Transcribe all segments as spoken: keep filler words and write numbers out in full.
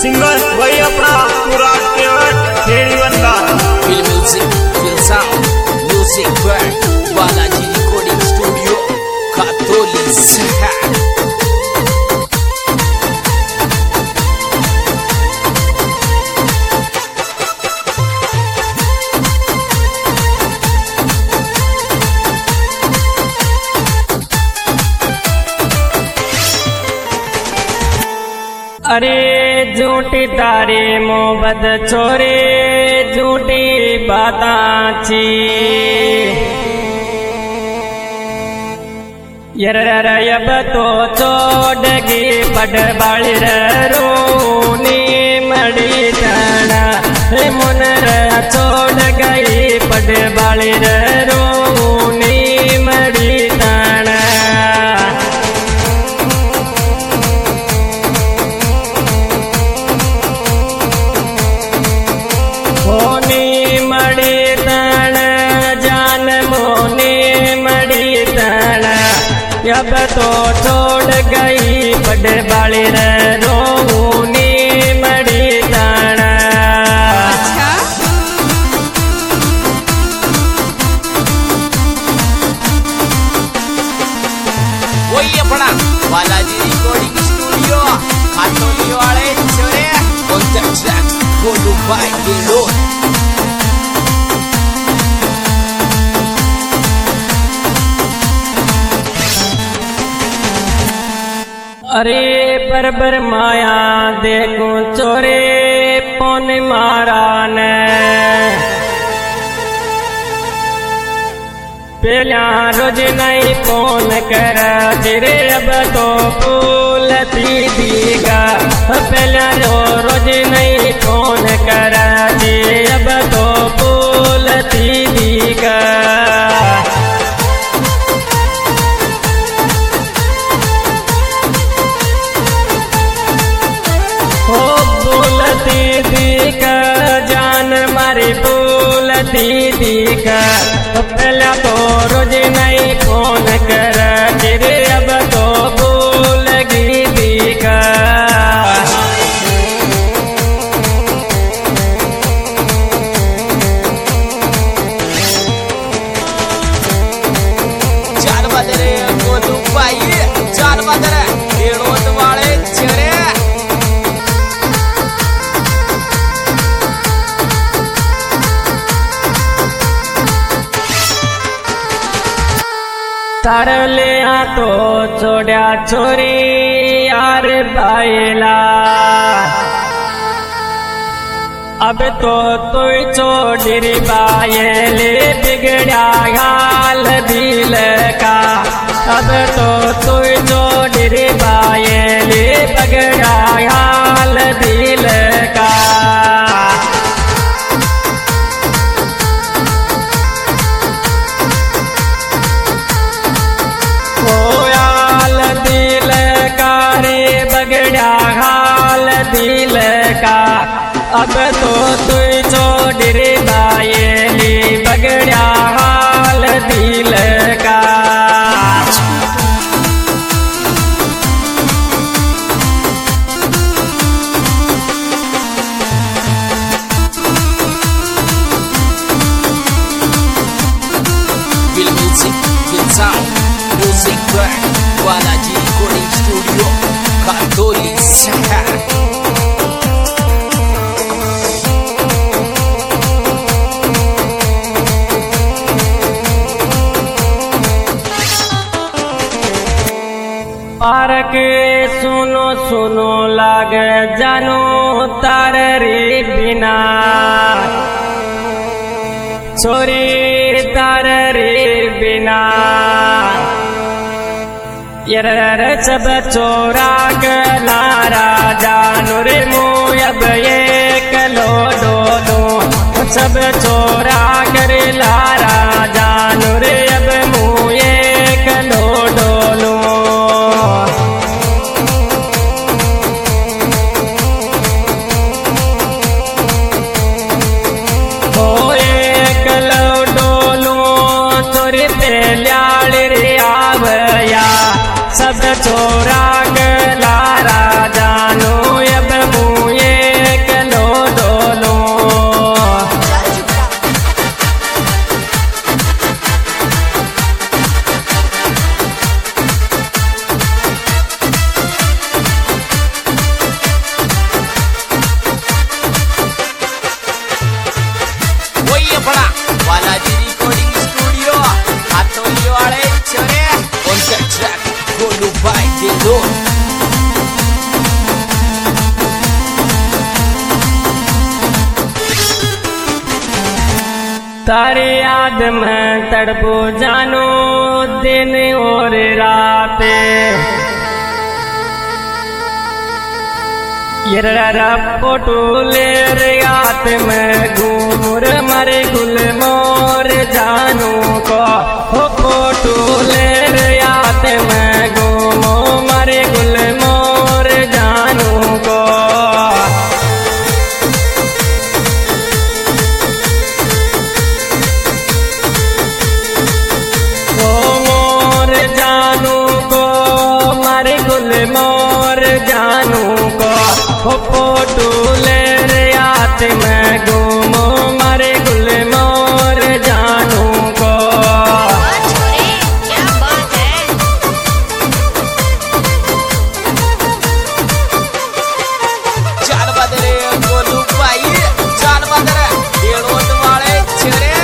Singer वही अपना पूरा केवट खेड़ी बंदा Feel music, feel sound, music world, Balaji Recording Studio, Katoli Sahar. अरे झूठी तारी मोहब्बत छोरे झूठी बाताची यररयब तो चोडगी पडबाळी रोनी मडी तना हे मुनर चोड गई पडबाळी रोनी मडी तना मोनी मड़ी तण जान मोनी मड़ी तण अब तो छोड़ गई पडबाळी रोनी मड़ी तण वही अपना बालाजी रिकॉर्डिंग स्टूडियो खातोली वाले छोरे on the tracks Golu by Gelo. अरे बरबर माया देखूं चोरे पौन मारा ने पहला रोज नहीं फोन कर तेरे अब तो फूल दीगा पहला रो रोज नहीं फोन कर तेरे अब तो फूल दीगा हो बोलती दीगा जान मारी बोलती दीगा पहला तो रोज नहीं फोन कर तेरे अब तो बोल गी दीगा चार बजरे गोलू भाई चार बजरे डेढ़ोत वाले चेहरे तारले तो छोड़ा छोरी यार बायला अब तो तू छोड़ी बायले बिगड़ा हाल दिल का अब तो तू छोड़ी बायले बिगड़ा हाल दिल का हाल दिल का अब तो तू छोड़ बायली बगड़ा हाल दिल का Feel music, feel sound, music world, Balaji Recording Studio, Katoli Sahar. पारक सुनो सुनो लाग जानो तार रे बिना छोरी तार रे बिना यरर सब चोरा नारा जानू रे मुयब एक लो दो दो सब चोरा कर लारा जानू रे अब मुए कलो डोलो सब चोरा लारा जानू अब मुए गोलू भाई दिलो तारी याद में तड़पो जानो दिन और रात फोटो ले रात में घूर मरे गुल मोर जानू को हो फोटो ले रात में घूमो मरे गुल मोर जानू को मोर जानू को मरे गुल मोर जानू को हो फोटो ले रात में घूमो मरे गुल मोर जानू को क्या बात है। चार बदरे गोलू भाई चार बदरे डेढ़ोट वाले छेड़े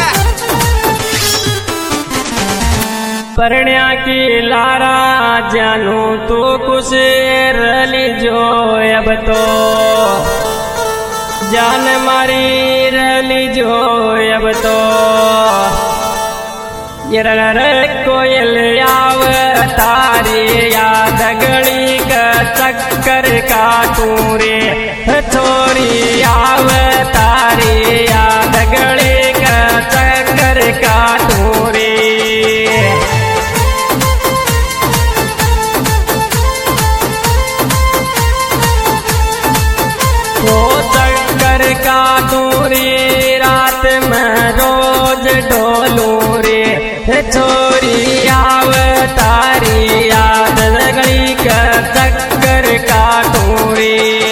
परण्या की लारा जानू तो कुछ रली जो अब तो जान मारी रली जो अब तो ये कोयल आव तारी याद गली का चक्कर काटू रे छोरी आव तारी याद गली का चक्कर काटू रे काटूरी रात में रोज डोलू रे छोरी आव तारी याद गली का चक्कर काटूरी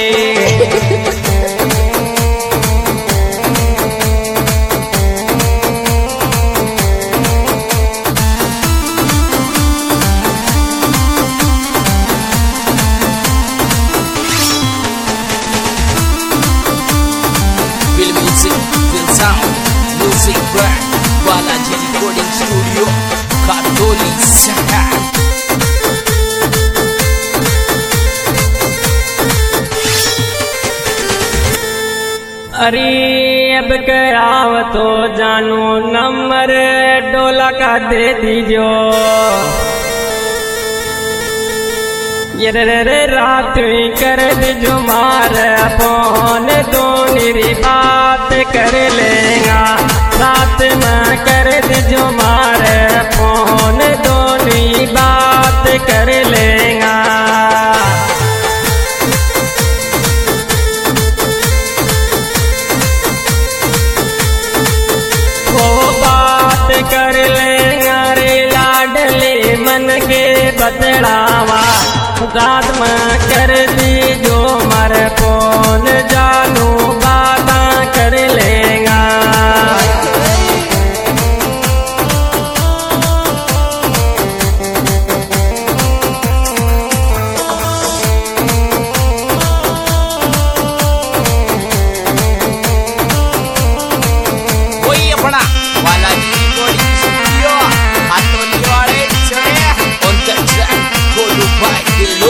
Music brand Balaji Recording Studio Katoli Sahar अरे अब कराव तो जानू नंबर डोला का दे दीजो ये रे रे रात कर दीजो मार फोन दोनों बात कर लेगा रात में कर दीजो मार फोन दोनों बात कर लेगा वो बात कर लेगा रे लाडले मन के बदलावा रात में कर दी जो मर फोन जानू बाबा कर लेगा वही अपना बालाजी रिकॉर्डिंग स्टूडियो हाथोली वाले छड़े on the track गोलू भाई दिलो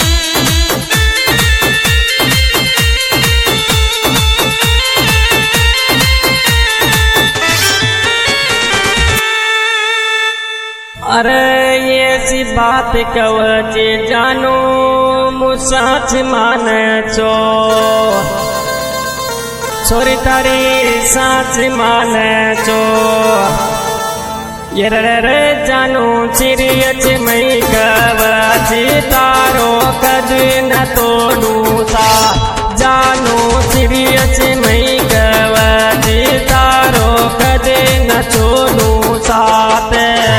अरे ये सी बात कवचे जानो मुसाच मान चो छोरी तारी साच मान चो ये रे रे जानो चिरियच मई कवचे तारो कद न तोड़ू सा जानो चिरियच मई कवचे तारो कद न छोड़ू साथ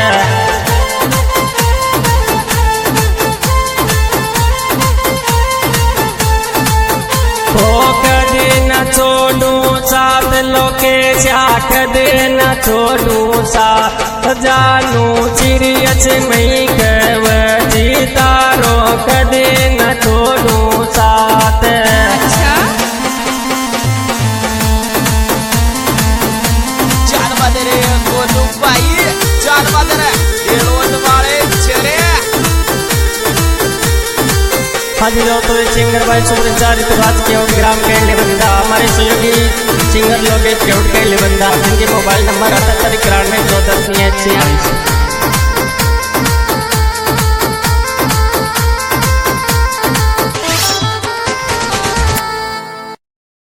न छोड़ू साथ लोकेश कदे न छोड़ू साथ जानू चिरियच मई कवची तारो कदे न छोड़ू साथ चार बदरे गोलू भाई चार बदरे डेढ़ोट वाले छेड़े मिलो तो सिंगर भाई सुप्रचार राज के ग्राम के बंदा हमारे सहयोगी सिंगर लोकेश के बंदा जिनके मोबाइल नंबर अठहत्तर इक्यानवे चौदह छियासी